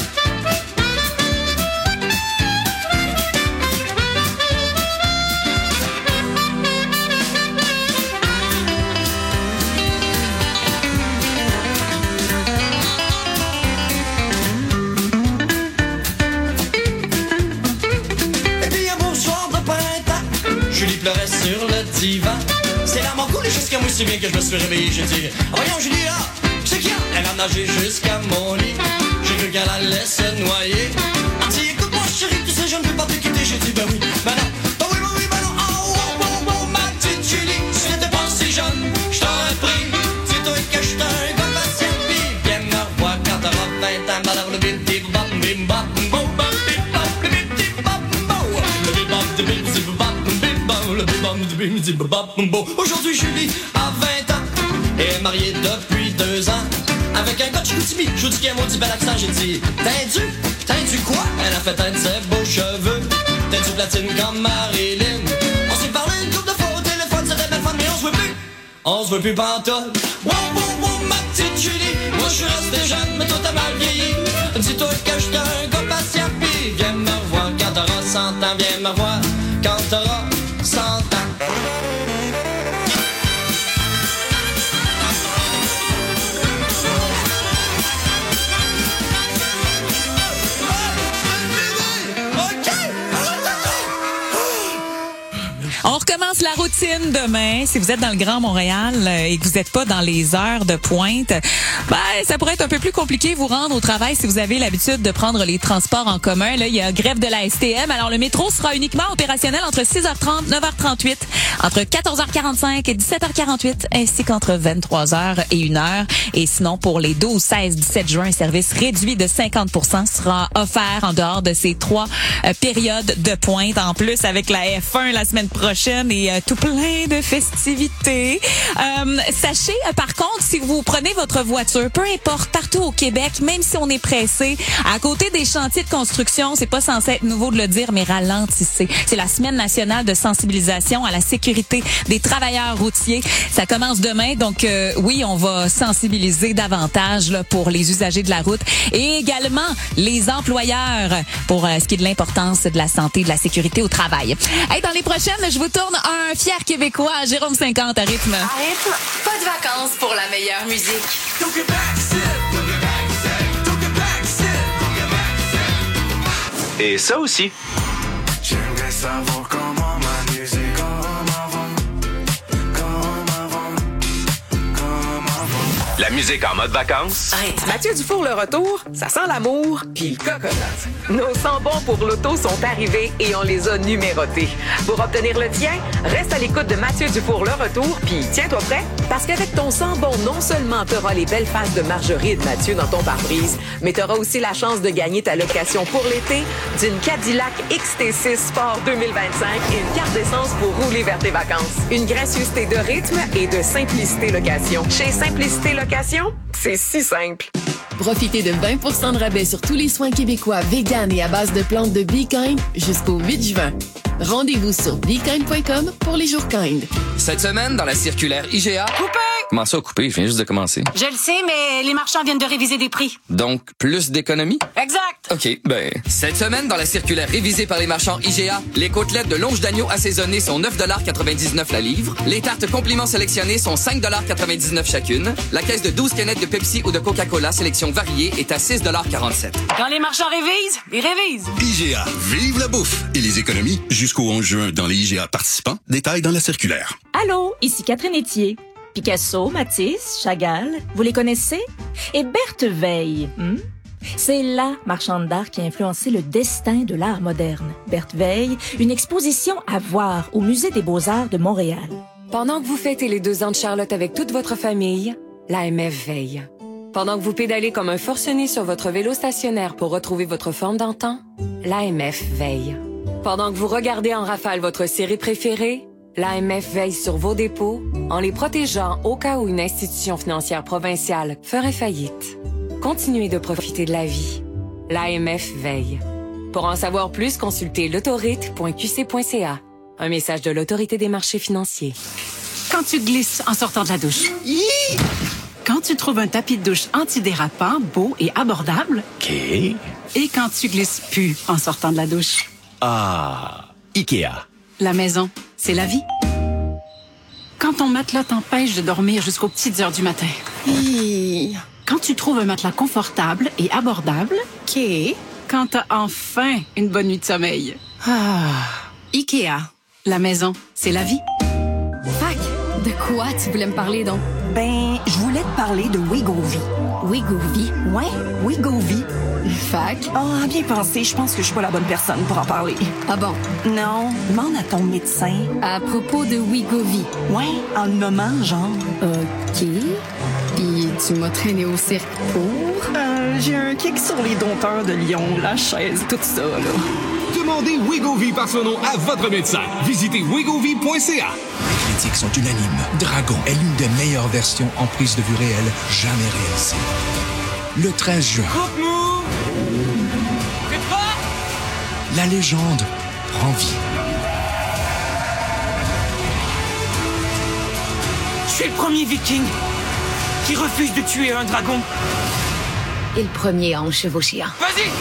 Et puis un beau soir de printemps, Julie pleurait sur le divan. C'est là mon coup, jusqu'à moi si bien que je me suis réveillé. J'ai dit, voyons Julie là! Elle a nagé jusqu'à mon lit. J'ai cru qu'elle allait se noyer. Elle dit écoute-moi chérie, tu sais je ne veux pas te quitter. J'ai dit ben oui, ben non, ben oui, ben non. Oh, ma petite Julie, si t'étais pas si jeune, je t'aurais pris. Dis-toi que j'étais un gars patient, pis viens me revoir quand t'auras 20 ans. Le bim bim bam bim bam bam bam bim bam bim bim bam bam. Le bim bam bim bim bam bim bam. Le bim bam bim bim bam bam. Aujourd'hui Julie a 20 ans et est mariée depuis 2 ans. Avec un gars de Chicoutimi, je vous dis qu'il y a un maudit bel accent, j'ai dit T'as-tu quoi? Elle a fait teindre ses beaux cheveux. T'as-tu platine comme Marilyn? On s'est parlé une couple de fois au téléphone, c'était belle fun, mais on se veut plus. On se veut plus pantoute. Wow, ma petite Julie, moi je suis resté jeune, mais toi t'as mal vieilli. Dis-toi que j'étais un gars patient, pis viens me revoir quand t'auras 100 ans. Viens me revoir quand t'auras 100 ans. On recommence la routine demain. Si vous êtes dans le Grand Montréal et que vous n'êtes pas dans les heures de pointe, ben, ça pourrait être un peu plus compliqué vous rendre au travail si vous avez l'habitude de prendre les transports en commun. Là, il y a grève de la STM. Alors, le métro sera uniquement opérationnel entre 6h30 et 9h38, entre 14h45 et 17h48, ainsi qu'entre 23h et 1h. Et sinon, pour les 12, 16, 17 juin, un service réduit de 50% sera offert en dehors de ces 3 périodes de pointe. En plus, avec la F1 la semaine prochaine, et tout plein de festivités. Sachez, par contre, si vous prenez votre voiture, peu importe, partout au Québec, même si on est pressé, à côté des chantiers de construction, c'est pas censé être nouveau de le dire, mais ralentissez. C'est la Semaine nationale de sensibilisation à la sécurité des travailleurs routiers. Ça commence demain, donc oui, on va sensibiliser davantage là, pour les usagers de la route et également les employeurs pour ce qui est de l'importance de la santé et de la sécurité au travail. Hey, dans les prochaines, je vous tourne un fier Québécois, Jérôme 50 à rythme. À rythme, pas de vacances pour la meilleure musique. Et ça aussi. J'aimerais savoir comment ma musique La musique en mode vacances. Mathieu Dufour, le retour, ça sent l'amour puis le coconut. Nos 100 bons pour l'auto sont arrivés et on les a numérotés. Pour obtenir le tien, reste à l'écoute de Mathieu Dufour, le retour, puis tiens-toi prêt, parce qu'avec ton 100 bons, non seulement tu auras les belles faces de Marjorie et de Mathieu dans ton pare-brise, mais tu auras aussi la chance de gagner ta location pour l'été d'une Cadillac XT6 Sport 2025 et une carte d'essence pour rouler vers tes vacances. Une gracieuseté de rythme et de Simplicité Location. Chez Simplicité Location, c'est si simple. Profitez de 20 de rabais sur tous les soins québécois véganes et à base de plantes de Be Kind jusqu'au 8 juin. Rendez-vous sur bekind.com pour les jours Kind. Cette semaine, dans la circulaire IGA... Coupé! Comment ça, coupé? Je viens juste de commencer. Je le sais, mais les marchands viennent de réviser des prix. Donc, plus d'économies? Exact! OK, ben... Cette semaine, dans la circulaire révisée par les marchands IGA, les côtelettes de longe d'agneau assaisonnées sont 9,99 la livre. Les tartes compliments sélectionnées sont 5,99 chacune. La caisse de 12 canettes de Pepsi ou de Coca-Cola sélection variée est à 6,47 $. Quand les marchands révisent, ils révisent! IGA, vive la bouffe et les économies jusqu'au 11 juin dans les IGA participants. Détails dans la circulaire. Allô, ici Catherine Etier. Picasso, Matisse, Chagall, vous les connaissez? Et Berthe Veil, c'est la marchande d'art qui a influencé le destin de l'art moderne. Berthe Veil, une exposition à voir au Musée des Beaux-Arts de Montréal. Pendant que vous fêtez les 2 ans de Charlotte avec toute votre famille, l'AMF veille. Pendant que vous pédalez comme un forcené sur votre vélo stationnaire pour retrouver votre forme d'antan, l'AMF veille. Pendant que vous regardez en rafale votre série préférée, l'AMF veille sur vos dépôts en les protégeant au cas où une institution financière provinciale ferait faillite. Continuez de profiter de la vie. L'AMF veille. Pour en savoir plus, consultez l'autorite.qc.ca. Un message de l'Autorité des marchés financiers. Quand tu glisses en sortant de la douche. Quand tu trouves un tapis de douche antidérapant, beau et abordable. OK. Et quand tu glisses plus en sortant de la douche. Ah, Ikea. La maison, c'est la vie. Quand ton matelas t'empêche de dormir jusqu'aux petites heures du matin. Quand tu trouves un matelas confortable et abordable. OK. Quand t'as enfin une bonne nuit de sommeil. Ikea, la maison, c'est la vie. Fac, de quoi tu voulais me parler donc? Ben, je voulais te parler de Wegovy. Wegovy? Ouais, Wegovy. Fac? Ah, bien pensé, je pense que je suis pas la bonne personne pour en parler. Ah bon? Non, demande à ton médecin. À propos de Wegovy? Ouais, en le moment, genre. OK. Puis tu m'as traîné au cirque pour? J'ai un kick sur les dompteurs de lion, la chaise, tout ça, là. Demandez Wegovy par son nom à votre médecin. Visitez wegovy.ca. Les critiques sont unanimes. Dragon est l'une des meilleures versions en prise de vue réelle jamais réalisées. Le 13 juin, la légende prend vie. Je suis le premier viking qui refuse de tuer un dragon. Et le premier à en chevaucher un. Vas-y!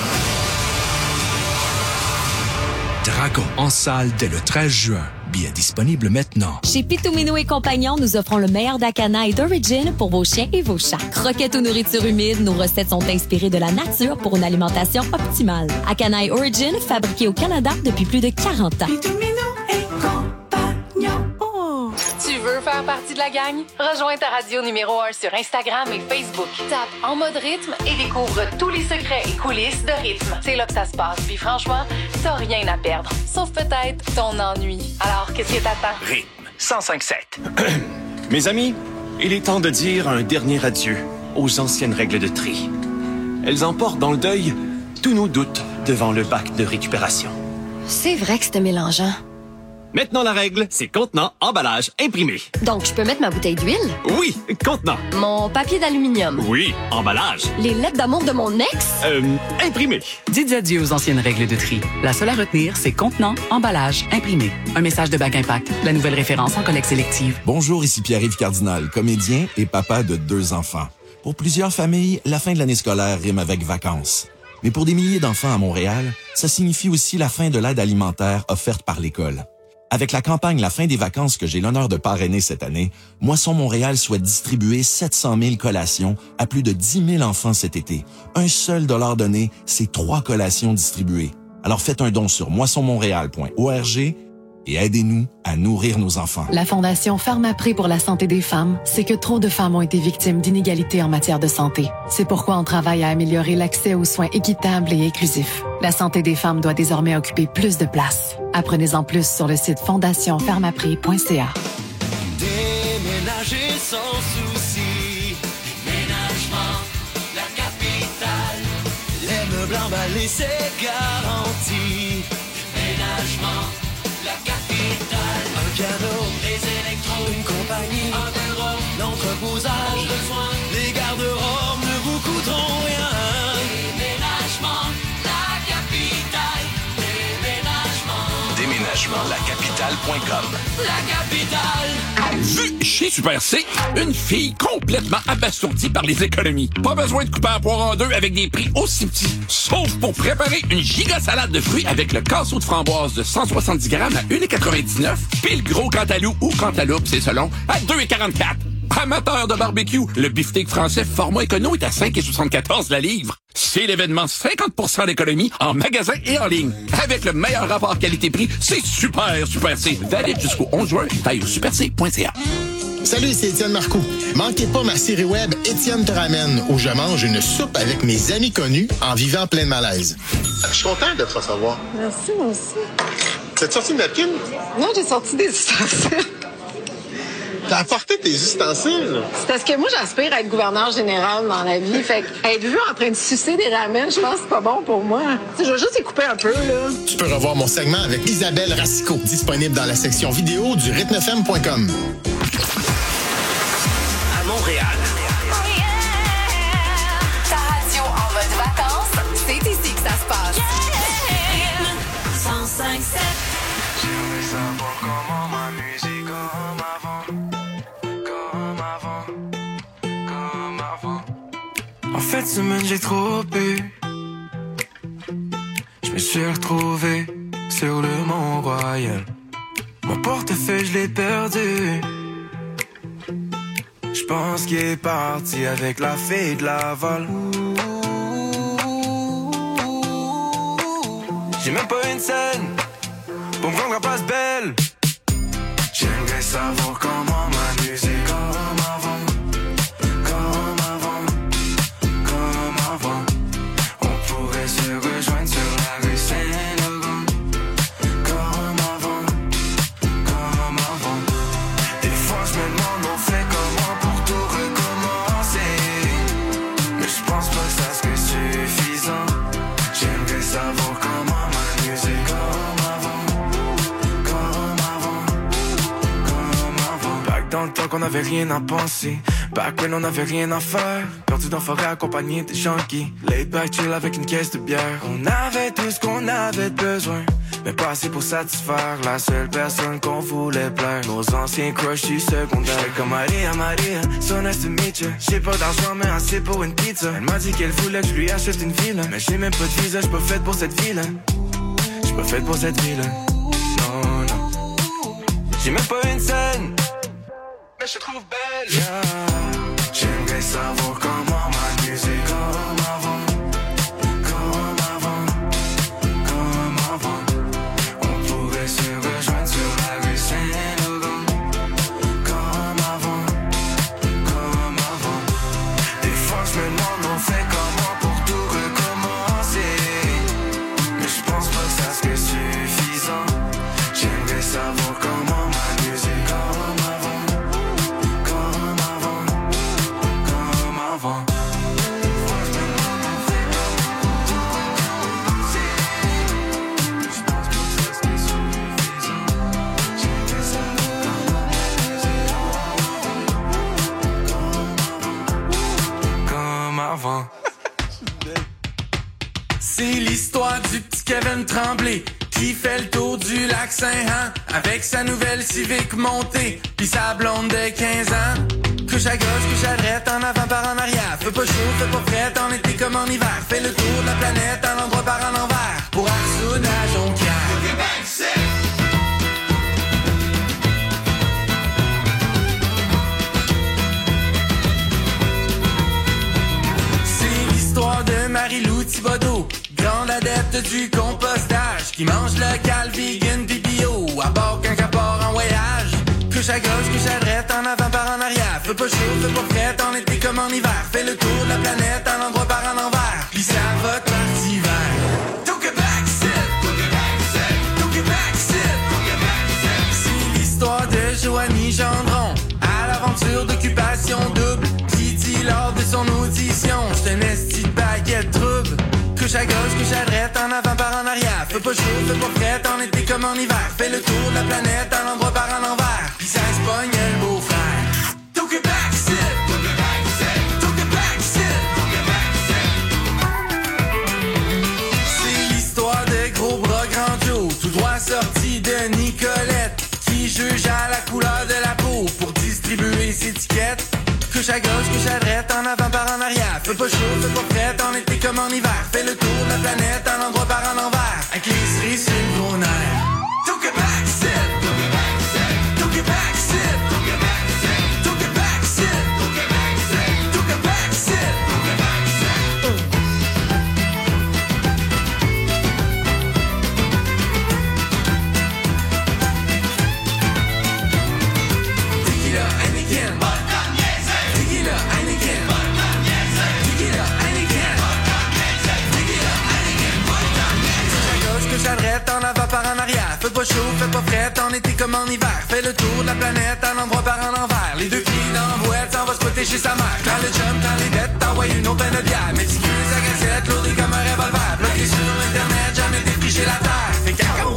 Dragon en salle dès le 13 juin. Billets disponibles maintenant. Chez Pitomino et Compagnon, nous offrons le meilleur d'Acana et d'Origin pour vos chiens et vos chats. Croquettes ou nourriture humide, nos recettes sont inspirées de la nature pour une alimentation optimale. Acana et Origin, fabriqués au Canada depuis plus de 40 ans. Pitomino et Compagnon. Oh. Tu veux faire partie de la gang? Rejoins ta radio numéro 1 sur Instagram et Facebook. Tape En Mode Rythme et découvre tous les secrets et coulisses de rythme. C'est là que ça se passe. Puis franchement, t'as rien à perdre. Sauf peut-être ton ennui. Alors, qu'est-ce que t'attends? Rythme 105.7. Mes amis, il est temps de dire un dernier adieu aux anciennes règles de tri. Elles emportent dans le deuil tous nos doutes devant le bac de récupération. C'est vrai que c'était mélangeant. Maintenant, la règle, c'est contenant, emballage, imprimé. Donc, je peux mettre ma bouteille d'huile? Oui, contenant. Mon papier d'aluminium? Oui, emballage. Les lettres d'amour de mon ex? Imprimé. Dites adieu aux anciennes règles de tri. La seule à retenir, c'est contenant, emballage, imprimé. Un message de Bac Impact, la nouvelle référence en collecte sélective. Bonjour, ici Pierre-Yves Cardinal, comédien et papa de 2 enfants. Pour plusieurs familles, la fin de l'année scolaire rime avec vacances. Mais pour des milliers d'enfants à Montréal, ça signifie aussi la fin de l'aide alimentaire offerte par l'école. Avec la campagne La fin des vacances que j'ai l'honneur de parrainer cette année, Moisson Montréal souhaite distribuer 700 000 collations à plus de 10 000 enfants cet été. Un seul dollar donné, c'est 3 collations distribuées. Alors faites un don sur moissonmontréal.org et aidez-nous à nourrir nos enfants. La Fondation Pharmaprix pour la santé des femmes sait que trop de femmes ont été victimes d'inégalités en matière de santé. C'est pourquoi on travaille à améliorer l'accès aux soins équitables et inclusifs. La santé des femmes doit désormais occuper plus de place. Apprenez-en plus sur le site fondationpharmaprix.ca. Déménager sans souci. Déménagement, la capitale. Les meubles emballés, c'est garanti. Déménagement, la capitale. Un piano, des électros, une compagnie, un bureau, l'entreposage de soins. Les garde-robes ne vous coûteront rien. Déménagement, la capitale. Déménagement lacapitale.com. La capitale. Vu chez Super C, une fille complètement abasourdie par les économies. Pas besoin de couper la poire en deux avec des prix aussi petits. Sauf pour préparer une giga salade de fruits avec le casseau de framboise de 170 grammes à 1,99 $. Puis le gros cantalou ou cantaloupe, c'est selon, à 2,44 $. Amateur de barbecue, le beefsteak français format écono est à 5,74 $ la livre. C'est l'événement 50% d'économie en magasin et en ligne. Avec le meilleur rapport qualité-prix, c'est Super C. Valide jusqu'au 11 juin. Taille au superc.ca. Salut, c'est Étienne Marcoux. Manquez pas ma série web Étienne te ramène, où je mange une soupe avec mes amis connus en vivant plein de malaise. Je suis content de te recevoir. Merci, moi aussi. T'as sorti une napkin? Non, j'ai sorti des ustensiles. T'as apporté tes ustensiles? C'est parce que moi, j'aspire à être gouverneur général dans la vie. Fait être vu en train de sucer des ramen, je pense que c'est pas bon pour moi. Tu sais, je vais juste y couper un peu, là. Tu peux revoir mon segment avec Isabelle Racicot, disponible dans la section vidéo du rythmefm.com. À Montréal. Ta radio en mode vacances, c'est ici que ça se passe. 105.7. J'aimerais savoir comment ma musique comme avant. En fait, semaine, j'ai trop bu. Je me suis retrouvé sur le Mont-Royal. Mon portefeuille, je l'ai perdu. Je pense qu'il est parti avec la fille de Laval. J'ai même pas une scène pour me rendre la place belle. J'aimerais savoir comment ma musique comme avant. On pourrait se rejoindre sur la rue Saint-Laurent. Comme avant. Des fois je me demande on fait comment pour tout recommencer. Mais je pense pas que ça serait suffisant. J'aimerais savoir comment ma musique comme avant. Back dans le temps qu'on avait rien à penser. Back when on avait rien à faire. Perdu dans la forêt accompagné des junkies. Laid back chill avec une caisse de bière. On avait tout ce qu'on avait besoin, mais pas assez pour satisfaire la seule personne qu'on voulait plaire. Nos anciens crushs du secondaire. J'étais comme Maria, so nice to meet you. J'ai pas d'argent mais assez pour une pizza. Elle m'a dit qu'elle voulait que je lui achète une ville. Mais j'ai même pas de visa, j'suis pas faite pour cette ville. J'suis pas faite pour cette ville. Non. J'ai même pas une scène, mais je te trouve belle. Yeah. J'aimerais savoir comment ma musique comme avant. On pourrait se rejoindre sur la rue Saint-Laurent. Comme avant. Des fois je me demande on fait comment pour tout recommencer. Mais je pense pas que ça serait suffisant. J'aimerais savoir comment ma musique comme avant. Stephen Tremblay qui fait le tour du lac Saint-Han avec sa nouvelle Civic montée pis sa blonde de 15 ans. Couche à gauche, couche à droite, en avant par en arrière. Fais pas chaud, fais pas frais, en été comme en hiver. Fais le tour de la planète en endroit par en envers. Pour Arsoun à Jonquière. C'est l'histoire de Marie-Lou Thibodeau, grande adepte du compostage, qui mange local, vegan, pis bio, à bord quand elle part en voyage. Couche à gauche, couche à droite, en avant par en arrière. Fais pas chaud, fais pas frais, en été comme en hiver. Fais le tour de la planète en endroit par en envers. Pis ça va te partir vert. Don't get back, sit. Don't get back, sit. Don't get back, sit. Don't get back, sit. C'est l'histoire de Joanie Gendron, à l'aventure d'occupation double, qui dit lors de son audition: j'suis un esti de baguette trouble. Couche à gauche, couche à droite, en avant par en arrière. Fais pas chaud, fais pas frais, en été comme en hiver. Fais le tour de la planète en endroit par en envers. Pis ça se pogne le beau-frère. Don't get back, sit. Don't get back, sit. Don't get back, sit. Don't get back, sit. C'est l'histoire de Gros Bras Grand Joe, tout droit sorti de Nicolette, qui juge à la couleur de la peau pour distribuer ses étiquettes. Couche à gauche, couche à droite, en avant par en arrière. Fais pas chaud, fais pas frais, en été comme en hiver. Fais le tour de la planète en endroit par en envers. Avec les cerises sur le gros nerf. Don't get back, sit. Don't get back, sit. Don't get back, sit. Don't get back, sit. Don't get back, sit. Don't get back, sit. Don't get back, sit. Don't get back, sit. Tequila, Heineken. Tequila, Heineken. Tequila, Heineken. Tequila, Heineken. Couche à gauche, couche à droite, en avant par en arrière. Fais pas chaud, fais pas frais, en été comme en hiver. Fais le tour de la planète en endroit par en envers. Les deux pieds dans la boîte, s'en va spotter chez sa mère. Quand le chum, quand les dettes, t'envoies une autre peine de bière. Méticuleuse à cassette, lourdée comme un revolver. Bloqué sur internet, jamais défriché la terre. Fait caca au